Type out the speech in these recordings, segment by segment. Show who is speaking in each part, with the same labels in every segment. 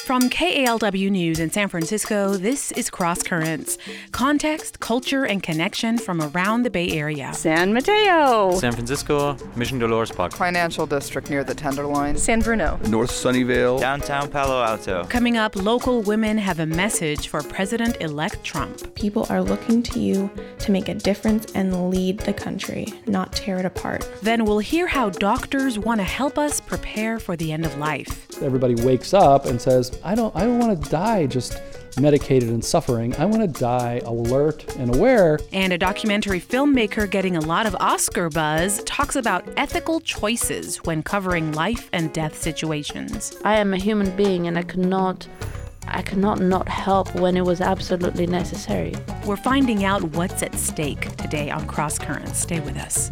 Speaker 1: From KALW News in San Francisco, this is Cross Currents. Context, culture, and connection from around the Bay Area.
Speaker 2: San Mateo.
Speaker 3: San Francisco, Mission Dolores Park.
Speaker 4: Financial District near the Tenderloin.
Speaker 5: San Bruno.
Speaker 6: North Sunnyvale.
Speaker 3: Downtown Palo Alto.
Speaker 1: Coming up, local women have a message for President-elect Trump.
Speaker 7: People are looking to you to make a difference and lead the country, not tear it apart.
Speaker 1: Then we'll hear how doctors want to help us prepare for the end of life.
Speaker 8: Everybody wakes up and says, I don't want to die just medicated and suffering. I want to die alert and aware.
Speaker 1: And a documentary filmmaker getting a lot of Oscar buzz talks about ethical choices when covering life and death situations.
Speaker 9: I am a human being and I cannot not help when it was absolutely necessary.
Speaker 1: We're finding out what's at stake today on Cross Currents. Stay with us.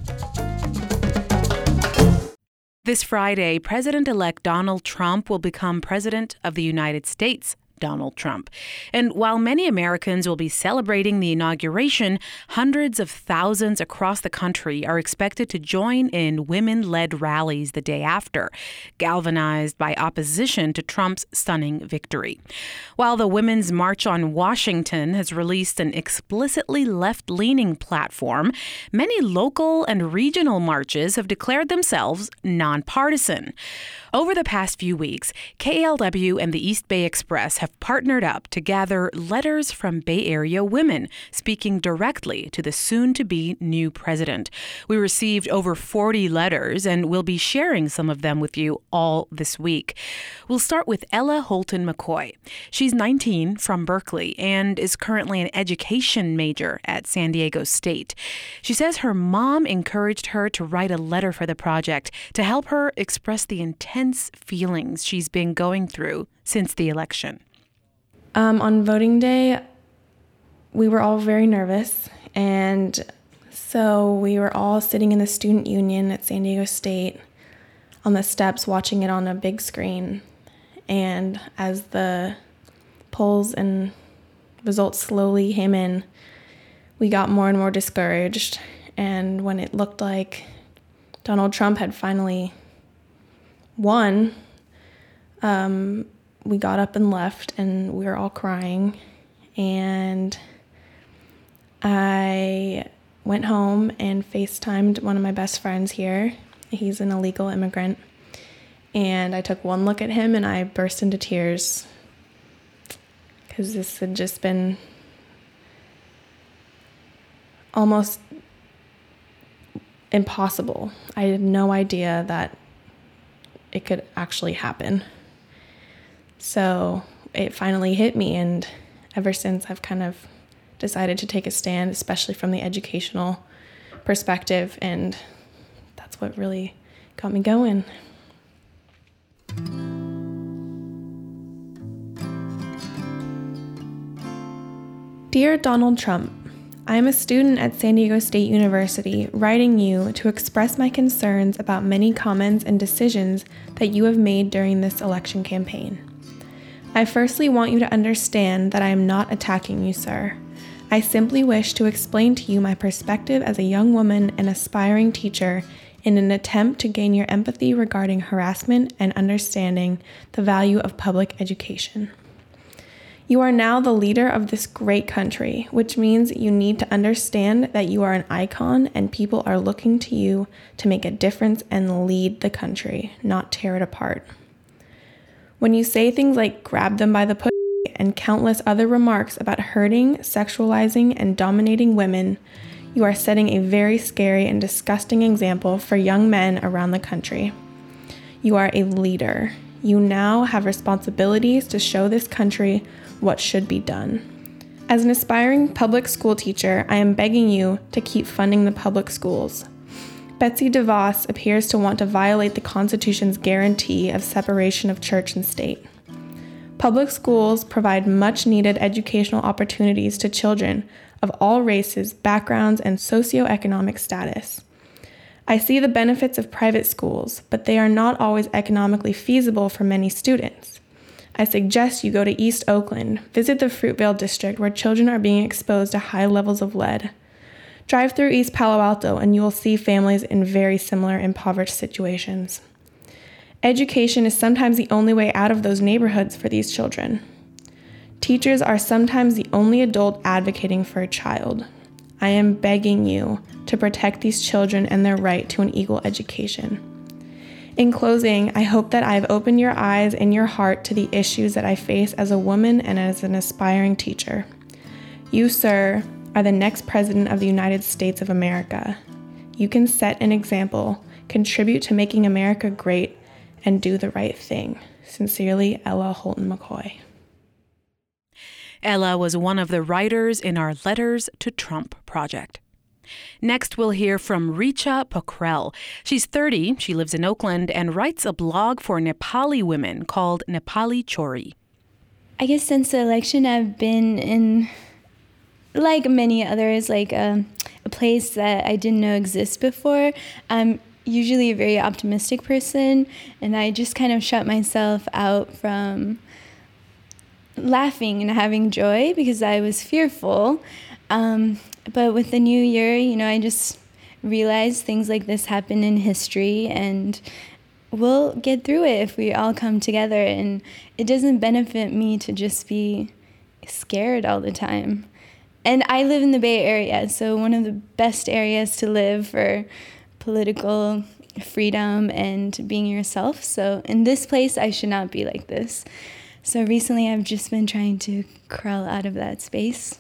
Speaker 1: This Friday, President-elect Donald Trump will become President of the United States. Donald Trump. And while many Americans will be celebrating the inauguration, hundreds of thousands across the country are expected to join in women-led rallies the day after, galvanized by opposition to Trump's stunning victory. While the Women's March on Washington has released an explicitly left-leaning platform, many local and regional marches have declared themselves nonpartisan. Over the past few weeks, KALW and the East Bay Express have partnered up to gather letters from Bay Area women speaking directly to the soon-to-be new president. We received over 40 letters, and we'll be sharing some of them with you all this week. We'll start with Ella Holton McCoy. She's 19 from Berkeley and is currently an education major at San Diego State. She says her mom encouraged her to write a letter for the project to help her express the intense feelings she's been going through since the election.
Speaker 7: On voting day, we were all very nervous, and so we were all sitting in the student union at San Diego State on the steps watching it on a big screen. And as the polls and results slowly came in, we got more and more discouraged. And when it looked like Donald Trump had finally won, we got up and left, and we were all crying. And I went home and FaceTimed one of my best friends here. He's an illegal immigrant. And I took one look at him and I burst into tears because this had just been almost impossible. I had no idea that it could actually happen. So it finally hit me, and ever since I've kind of decided to take a stand, especially from the educational perspective, and that's what really got me going. Dear Donald Trump, I am a student at San Diego State University writing you to express my concerns about many comments and decisions that you have made during this election campaign. I firstly want you to understand that I am not attacking you, sir. I simply wish to explain to you my perspective as a young woman and aspiring teacher in an attempt to gain your empathy regarding harassment and understanding the value of public education. You are now the leader of this great country, which means you need to understand that you are an icon and people are looking to you to make a difference and lead the country, not tear it apart. When you say things like grab them by the pussy and countless other remarks about hurting, sexualizing, and dominating women, you are setting a very scary and disgusting example for young men around the country. You are a leader. You now have responsibilities to show this country what should be done. As an aspiring public school teacher, I am begging you to keep funding the public schools. Betsy DeVos appears to want to violate the Constitution's guarantee of separation of church and state. Public schools provide much-needed educational opportunities to children of all races, backgrounds, and socioeconomic status. I see the benefits of private schools, but they are not always economically feasible for many students. I suggest you go to East Oakland, visit the Fruitvale district where children are being exposed to high levels of lead. Drive through East Palo Alto and you will see families in very similar impoverished situations. Education is sometimes the only way out of those neighborhoods for these children. Teachers are sometimes the only adult advocating for a child. I am begging you to protect these children and their right to an equal education. In closing, I hope that I've opened your eyes and your heart to the issues that I face as a woman and as an aspiring teacher. You, sir, are the next president of the United States of America. You can set an example, contribute to making America great, and do the right thing. Sincerely, Ella Holton McCoy.
Speaker 1: Ella was one of the writers in our Letters to Trump project. Next, we'll hear from Richa Pokhrel. She's 30, she lives in Oakland, and writes a blog for Nepali women called Nepali Chori.
Speaker 2: I guess since the election, I've been in, like many others, a place that I didn't know exists before. I'm usually a very optimistic person, and I just kind of shut myself out from laughing and having joy because I was fearful. But with the new year, I just realized things like this happen in history, and we'll get through it if we all come together. And it doesn't benefit me to just be scared all the time. And I live in the Bay Area, so one of the best areas to live for political freedom and being yourself. So in this place, I should not be like this. So recently, I've just been trying to crawl out of that space.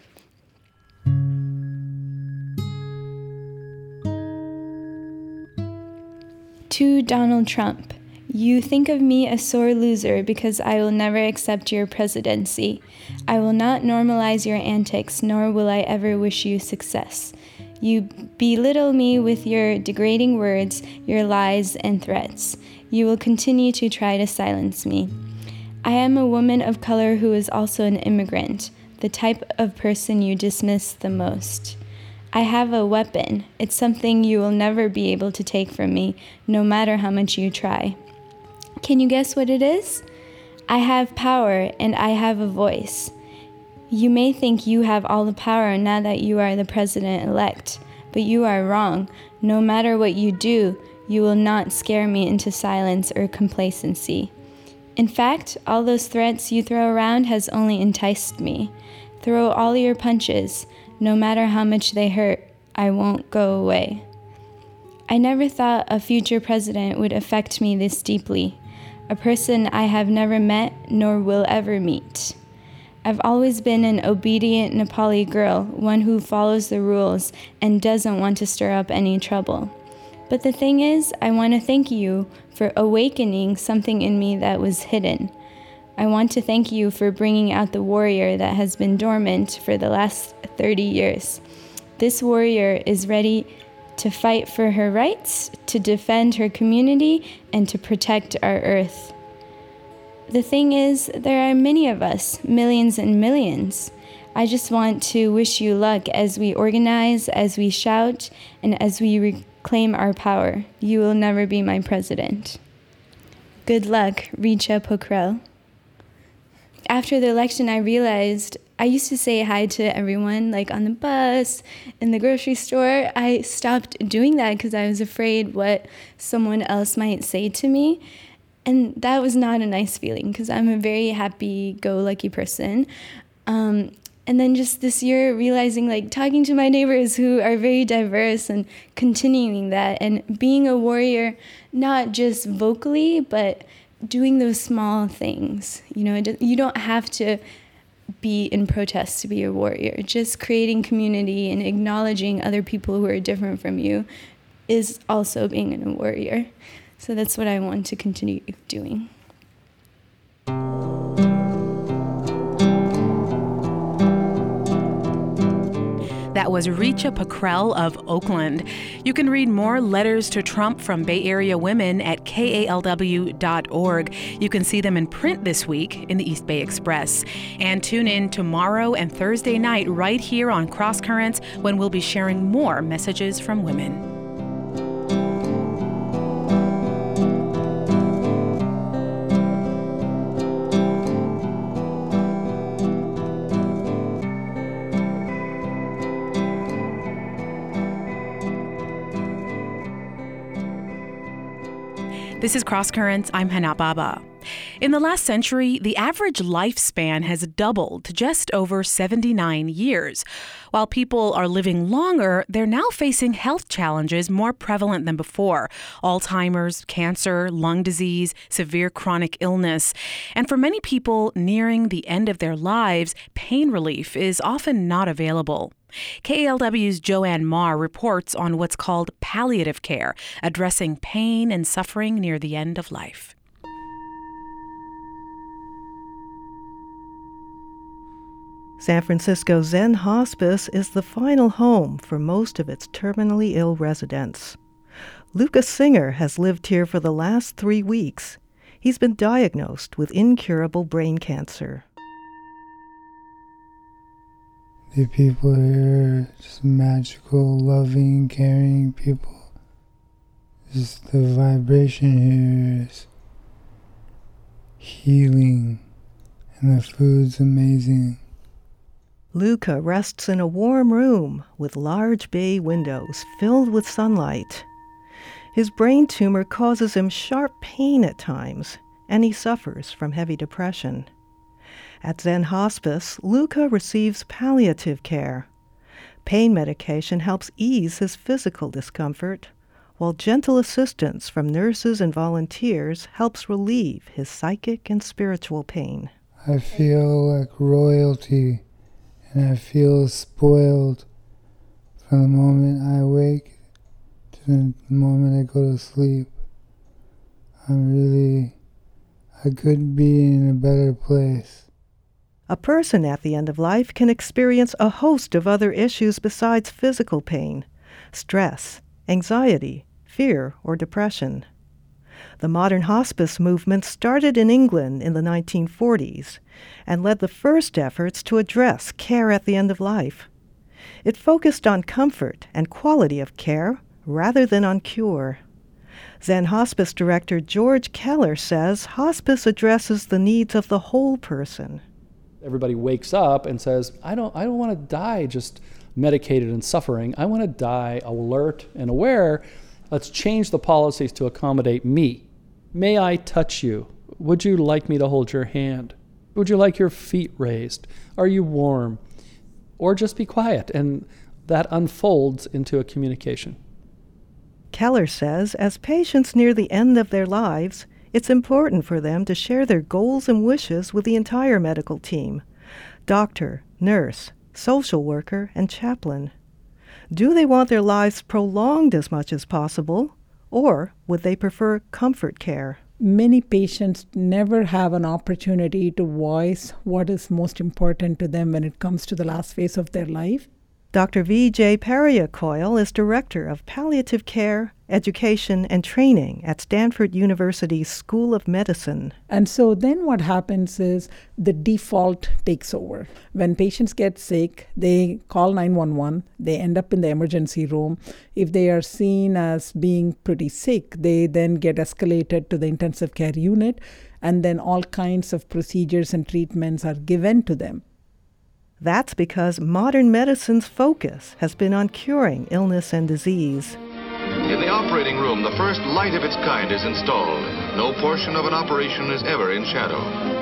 Speaker 2: To Donald Trump, you think of me a sore loser because I will never accept your presidency. I will not normalize your antics, nor will I ever wish you success. You belittle me with your degrading words, your lies and threats. You will continue to try to silence me. I am a woman of color who is also an immigrant, the type of person you dismiss the most. I have a weapon. It's something you will never be able to take from me, no matter how much you try. Can you guess what it is? I have power and I have a voice. You may think you have all the power now that you are the president-elect, but you are wrong. No matter what you do, you will not scare me into silence or complacency. In fact, all those threats you throw around has only enticed me. Throw all your punches. No matter how much they hurt, I won't go away. I never thought a future president would affect me this deeply, a person I have never met nor will ever meet. I've always been an obedient Nepali girl, one who follows the rules and doesn't want to stir up any trouble. But the thing is, I want to thank you for awakening something in me that was hidden. I want to thank you for bringing out the warrior that has been dormant for the last 30 years. This warrior is ready to fight for her rights, to defend her community, and to protect our earth. The thing is, there are many of us, millions and millions. I just want to wish you luck as we organize, as we shout, and as we reclaim our power. You will never be my president. Good luck, Richa Pokhrel. After the election, I realized I used to say hi to everyone, like on the bus, in the grocery store. I stopped doing that because I was afraid what someone else might say to me. And that was not a nice feeling because I'm a very happy-go-lucky person. And then just this year realizing, talking to my neighbors who are very diverse and continuing that and being a warrior, not just vocally, but doing those small things. You don't have to be in protest to be a warrior. Just creating community and acknowledging other people who are different from you is also being a warrior. So that's what I want to continue doing.
Speaker 1: That was Richa Pokhrel of Oakland. You can read more letters to Trump from Bay Area women at kalw.org. You can see them in print this week in the East Bay Express. And tune in tomorrow and Thursday night right here on Cross Currents when we'll be sharing more messages from women. This is Cross Currents. I'm Hana Baba. In the last century, the average lifespan has doubled to just over 79 years. While people are living longer, they're now facing health challenges more prevalent than before: Alzheimer's, cancer, lung disease, severe chronic illness. And for many people nearing the end of their lives, pain relief is often not available. KALW's Joanne Marr reports on what's called palliative care, addressing pain and suffering near the end of life.
Speaker 5: San Francisco Zen Hospice is the final home for most of its terminally ill residents. Lucas Singer has lived here for the last 3 weeks. He's been diagnosed with incurable brain cancer.
Speaker 6: The people here are just magical, loving, caring people. Just the vibration here is healing, and the food's amazing.
Speaker 5: Luca rests in a warm room with large bay windows filled with sunlight. His brain tumor causes him sharp pain at times, and he suffers from heavy depression. At Zen Hospice, Luca receives palliative care. Pain medication helps ease his physical discomfort, while gentle assistance from nurses and volunteers helps relieve his psychic and spiritual pain.
Speaker 6: I feel like royalty, and I feel spoiled from the moment I wake to the moment I go to sleep. I couldn't be in a better place.
Speaker 5: A person at the end of life can experience a host of other issues besides physical pain: stress, anxiety, fear, or depression. The modern hospice movement started in England in the 1940s and led the first efforts to address care at the end of life. It focused on comfort and quality of care rather than on cure. Zen Hospice Director George Keller says hospice addresses the needs of the whole person.
Speaker 8: Everybody wakes up and says, I don't want to die just medicated and suffering. I want to die alert and aware. Let's change the policies to accommodate me. May I touch you? Would you like me to hold your hand? Would you like your feet raised? Are you warm? Or just be quiet, and that unfolds into a communication.
Speaker 5: Keller says as patients near the end of their lives, it's important for them to share their goals and wishes with the entire medical team: doctor, nurse, social worker, and chaplain. Do they want their lives prolonged as much as possible, or would they prefer comfort care?
Speaker 10: Many patients never have an opportunity to voice what is most important to them when it comes to the last phase of their life.
Speaker 5: Dr. Vijay Pariyakoil is Director of Palliative Care, Education, and Training at Stanford University's School of Medicine.
Speaker 10: And so then what happens is the default takes over. When patients get sick, they call 911, they end up in the emergency room. If they are seen as being pretty sick, they then get escalated to the intensive care unit, and then all kinds of procedures and treatments are given to them.
Speaker 5: That's because modern medicine's focus has been on curing illness and disease.
Speaker 11: In the operating room, the first light of its kind is installed. No portion of an operation is ever in shadow.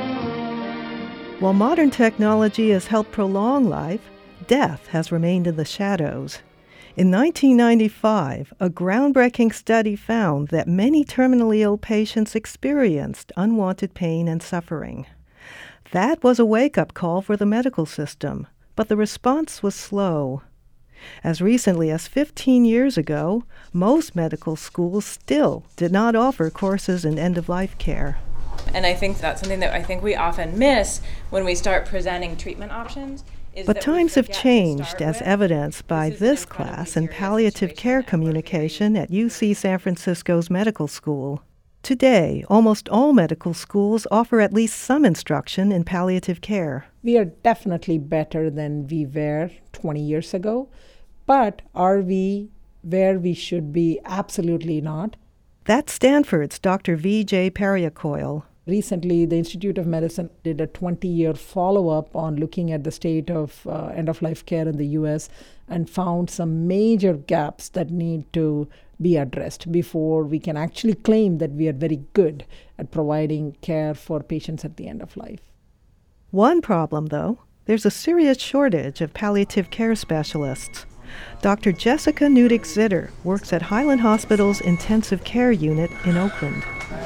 Speaker 5: While modern technology has helped prolong life, death has remained in the shadows. In 1995, a groundbreaking study found that many terminally ill patients experienced unwanted pain and suffering. That was a wake-up call for the medical system, but the response was slow. As recently as 15 years ago, most medical schools still did not offer courses in end-of-life care.
Speaker 12: And I think that's something that I think we often miss when we start presenting treatment options.
Speaker 5: But times have changed, as evidenced by this class in palliative care communication at UC San Francisco's medical school. Today, almost all medical schools offer at least some instruction in palliative care.
Speaker 10: We are definitely better than we were 20 years ago, but are we where we should be? Absolutely not.
Speaker 5: That's Stanford's Dr. Vijay Pariyakoil.
Speaker 10: Recently, the Institute of Medicine did a 20-year follow-up on looking at the state of end-of-life care in the U.S. and found some major gaps that need to be addressed before we can actually claim that we are very good at providing care for patients at the end of life.
Speaker 5: One problem, though, there's a serious shortage of palliative care specialists. Dr. Jessica Newdick-Zitter works at Highland Hospital's intensive care unit in Oakland.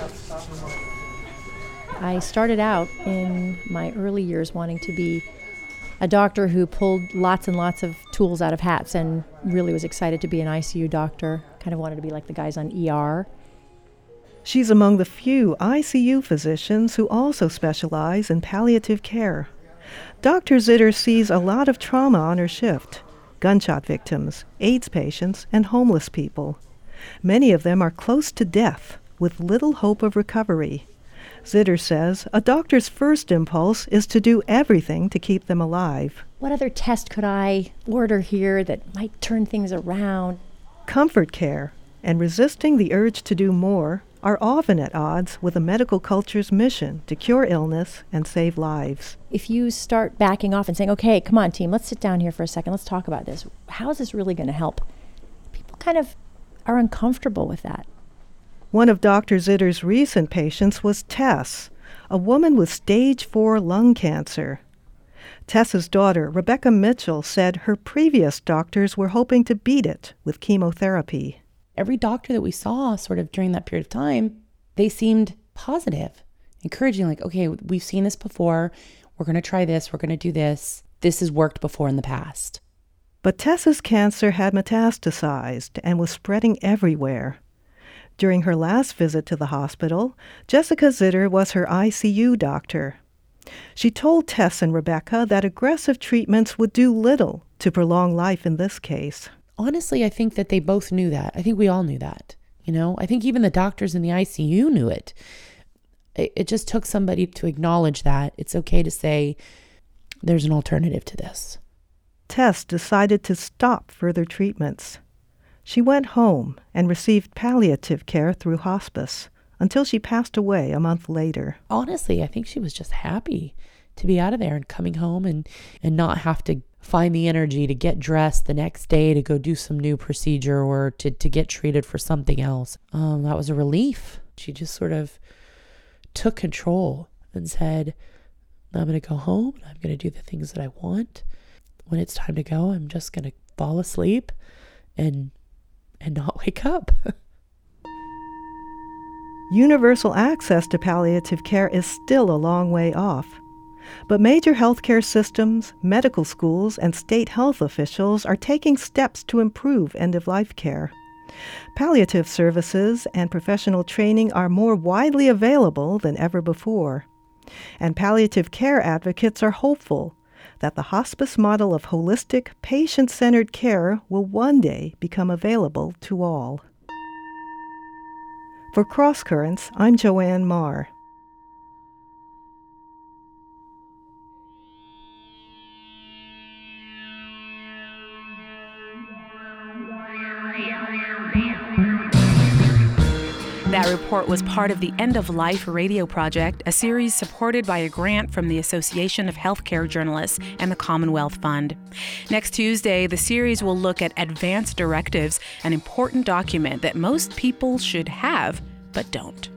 Speaker 13: I started out in my early years wanting to be a doctor who pulled lots and lots of tools out of hats and really was excited to be an ICU doctor. Kind of wanted to be like the guys on ER.
Speaker 5: She's among the few ICU physicians who also specialize in palliative care. Dr. Zitter sees a lot of trauma on her shift: gunshot victims, AIDS patients, and homeless people. Many of them are close to death with little hope of recovery. Zitter says a doctor's first impulse is to do everything to keep them alive.
Speaker 13: What other test could I order here that might turn things around?
Speaker 5: Comfort care and resisting the urge to do more are often at odds with a medical culture's mission to cure illness and save lives.
Speaker 13: If you start backing off and saying, okay, come on, team, let's sit down here for a second, let's talk about this. How is this really going to help? People kind of are uncomfortable with that.
Speaker 5: One of Dr. Zitter's recent patients was Tess, a woman with stage 4 lung cancer. Tess's daughter, Rebecca Mitchell, said her previous doctors were hoping to beat it with chemotherapy.
Speaker 14: Every doctor that we saw sort of during that period of time, they seemed positive, encouraging, like, okay, we've seen this before. We're going to try this. We're going to do this. This has worked before in the past.
Speaker 5: But Tess's cancer had metastasized and was spreading everywhere. During her last visit to the hospital, Jessica Zitter was her ICU doctor. She told Tess and Rebecca that aggressive treatments would do little to prolong life in this case.
Speaker 14: Honestly, I think that they both knew that. I think we all knew that. You know, I think even the doctors in the ICU knew it. It just took somebody to acknowledge that it's okay to say there's an alternative to this.
Speaker 5: Tess decided to stop further treatments. She went home and received palliative care through hospice until she passed away a month later.
Speaker 14: Honestly, I think she was just happy to be out of there and coming home and not have to find the energy to get dressed the next day to go do some new procedure or to get treated for something else. That was a relief. She just sort of took control and said, I'm going to go home and I'm going to do the things that I want. When it's time to go, I'm just going to fall asleep and not wake up.
Speaker 5: Universal access to palliative care is still a long way off. But major healthcare systems, medical schools, and state health officials are taking steps to improve end-of-life care. Palliative services and professional training are more widely available than ever before. And palliative care advocates are hopeful that the hospice model of holistic, patient-centered care will one day become available to all. For Cross Currents, I'm Joanne Marr.
Speaker 1: That report was part of the End of Life Radio Project, a series supported by a grant from the Association of Healthcare Journalists and the Commonwealth Fund. Next Tuesday, the series will look at Advance Directives, an important document that most people should have, but don't.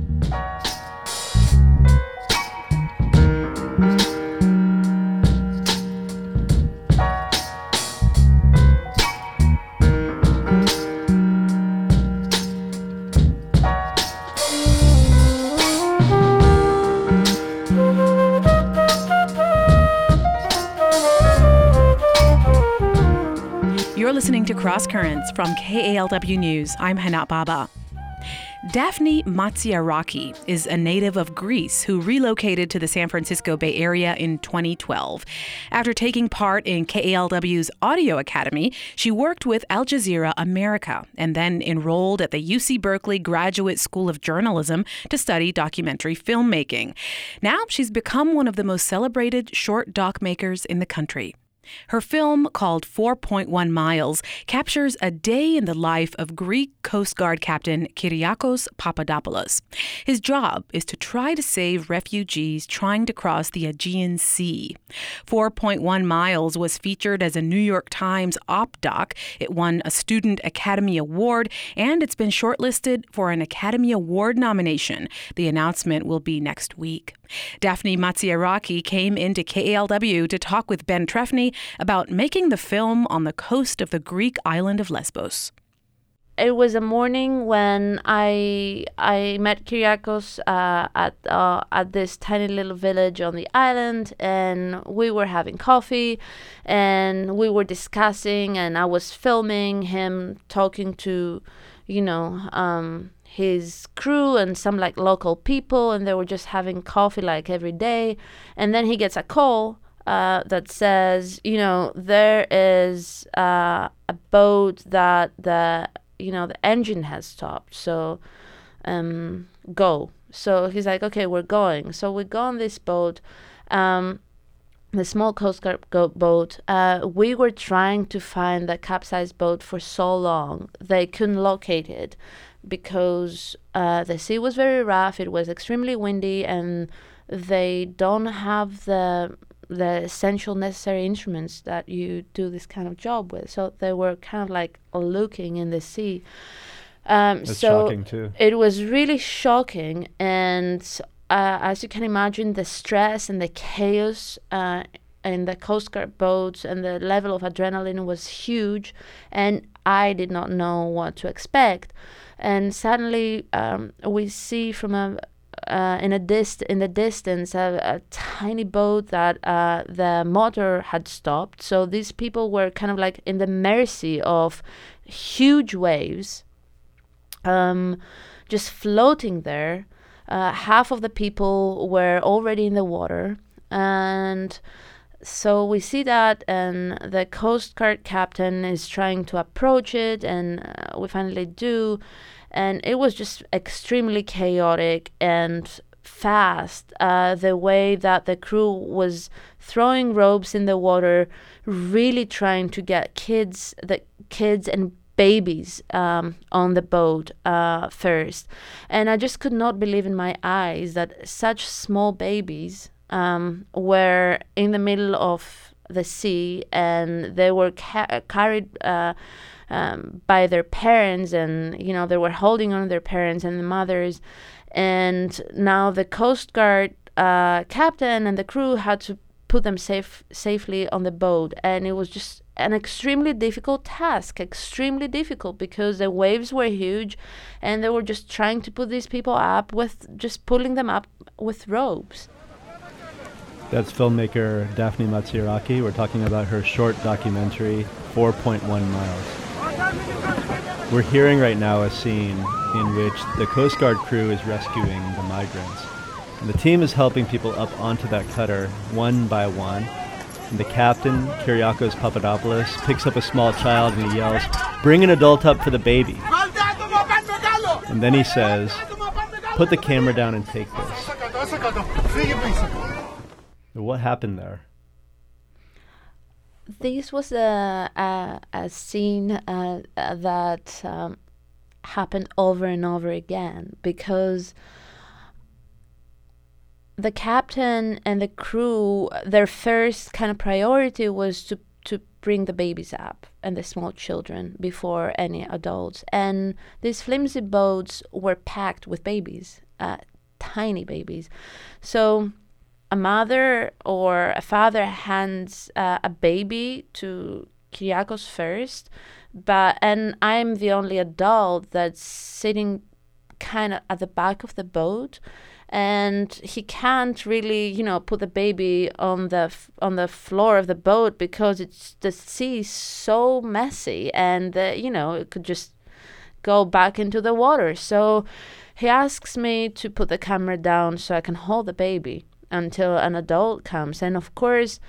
Speaker 1: You're listening to Cross Currents from KALW News. I'm Hana Baba. Daphne Matsiaraki is a native of Greece who relocated to the San Francisco Bay Area in 2012. After taking part in KALW's Audio Academy, she worked with Al Jazeera America and then enrolled at the UC Berkeley Graduate School of Journalism to study documentary filmmaking. Now she's become one of the most celebrated short doc makers in the country. Her film, called 4.1 Miles, captures a day in the life of Greek Coast Guard Captain Kyriakos Papadopoulos. His job is to try to save refugees trying to cross the Aegean Sea. 4.1 Miles was featured as a New York Times op doc. It won a Student Academy Award, and it's been shortlisted for an Academy Award nomination. The announcement will be next week. Daphne Matsiaraki came into KALW to talk with Ben Trefny about making the film on the coast of the Greek island of Lesbos.
Speaker 9: It was a morning when I met Kyriakos at this tiny little village on the island, and we were having coffee, and we were discussing, and I was filming him talking to, his crew and some local people, and they were just having coffee every day. And then he gets a call that says, there is a boat that the engine has stopped, so go. So he's like, okay, we're going. So we go on this boat, the small Coast Guard boat. We were trying to find the capsized boat for so long. They couldn't locate it because the sea was very rough, it was extremely windy, and they don't have the essential necessary instruments that you do this kind of job with. So they were kind of looking in the sea.
Speaker 15: It's shocking too.
Speaker 9: It was really shocking, and as you can imagine, the stress and the chaos in the Coast Guard boats and the level of adrenaline was huge, and I did not know what to expect. And suddenly we see from in the distance a tiny boat that the motor had stopped. So these people were kind of in the mercy of huge waves, just floating there. Half of the people were already in the water, and so we see that, and the Coast Guard captain is trying to approach it, and we finally do. And it was just extremely chaotic and fast, the way that the crew was throwing ropes in the water, really trying to get kids and babies on the boat first. And I just could not believe in my eyes that such small babies were in the middle of the sea, and they were carried by their parents, and they were holding on to their parents and the mothers. And now the Coast Guard captain and the crew had to put them safely on the boat, and it was just an extremely difficult task, extremely difficult, because the waves were huge, and they were just trying to put these people up with just pulling them up with ropes.
Speaker 15: That's filmmaker Daphne Matsiaraki. We're talking about her short documentary, 4.1 Miles. We're hearing right now a scene in which the Coast Guard crew is rescuing the migrants. And the team is helping people up onto that cutter one by one. And the captain, Kyriakos Papadopoulos, picks up a small child and he yells, "Bring an adult up for the baby." And then he says, "Put the camera down and take this." What happened there?
Speaker 9: This was a scene that happened over and over again, because the captain and the crew, their first kind of priority was to bring the babies up and the small children before any adults. And these flimsy boats were packed with babies, tiny babies. So a mother or a father hands a baby to Kyriakos first, and I'm the only adult that's sitting kind of at the back of the boat, and he can't really, put the baby on the floor of the boat because the sea is so messy, and it could just go back into the water. So he asks me to put the camera down so I can hold the baby until an adult comes. And of course,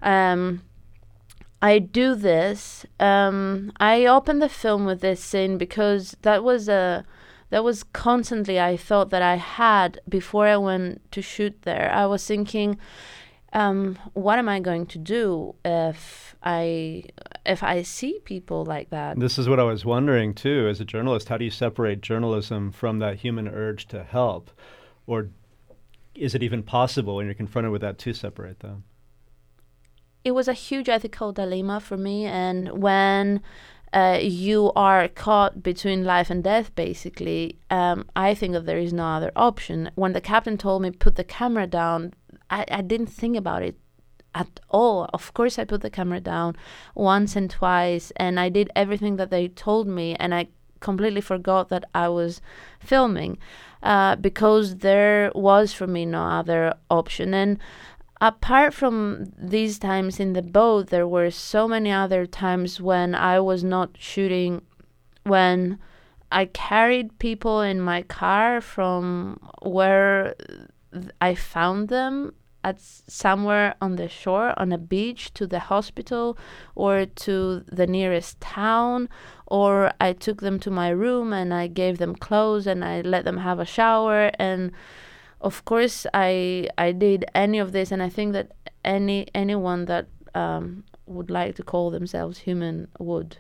Speaker 9: I do this. I opened the film with this scene because that was constantly I thought that I had before I went to shoot there. I was thinking, what am I going to do if I see people like that?
Speaker 15: This is what I was wondering too, as a journalist. How do you separate journalism from that human urge to help? Or is it even possible when you're confronted with that to separate them?
Speaker 9: It was a huge ethical dilemma for me, and when you are caught between life and death, basically, I think that there is no other option. When the captain told me put the camera down, I didn't think about it at all. Of course, I put the camera down once and twice, and I did everything that they told me, and I completely forgot that I was filming because there was for me no other option. And apart from these times in the boat, there were so many other times when I was not shooting, when I carried people in my car from where I found them at somewhere on the shore, on a beach, to the hospital or to the nearest town, or I took them to my room and I gave them clothes and I let them have a shower. And of course, I did any of this, and I think that anyone that would like to call themselves human would.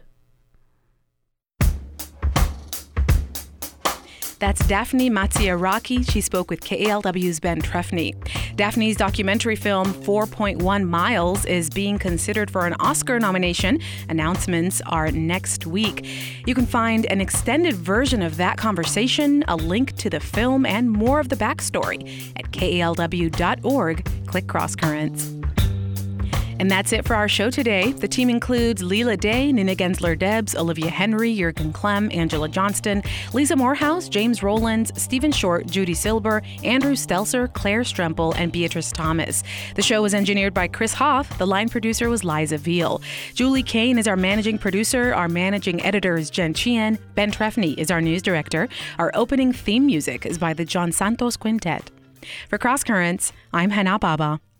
Speaker 1: That's Daphne Matsiaraki. She spoke with KALW's Ben Trefny. Daphne's documentary film 4.1 Miles is being considered for an Oscar nomination. Announcements are next week. You can find an extended version of that conversation, a link to the film, and more of the backstory at KALW.org. Click Cross Currents. And that's it for our show today. The team includes Leela Day, Nina Gensler-Debs, Olivia Henry, Jürgen Clem, Angela Johnston, Lisa Morehouse, James Rowlands, Stephen Short, Judy Silber, Andrew Stelzer, Claire Strempel, and Beatrice Thomas. The show was engineered by Chris Hoff. The line producer was Liza Veal. Julie Kane is our managing producer. Our managing editor is Jen Chien. Ben Trefny is our news director. Our opening theme music is by the John Santos Quintet. For Cross Currents, I'm Hannah Baba.